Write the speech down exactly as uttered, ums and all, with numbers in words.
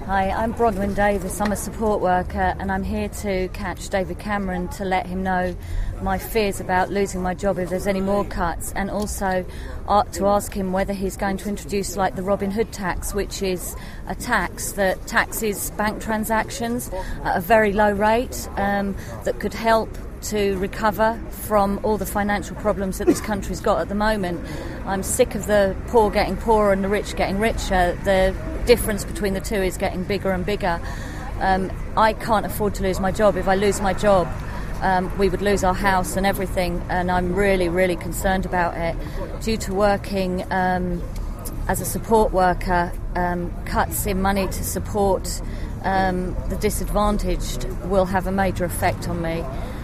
Hi, I'm Bronwyn Davis. I'm a support worker and I'm here to catch David Cameron to let him know my fears about losing my job if there's any more cuts, and also uh, to ask him whether he's going to introduce like the Robin Hood tax, which is a tax that taxes bank transactions at a very low rate, um, that could help to recover from all the financial problems that this country's got at the moment. I'm sick of the poor getting poorer and the rich getting richer. The difference between the two is getting bigger and bigger. Um, I can't afford to lose my job. If I lose my job, um, we would lose our house and everything, and I'm really, really concerned about it. Due to working um, as a support worker, um, cuts in money to support um, the disadvantaged will have a major effect on me.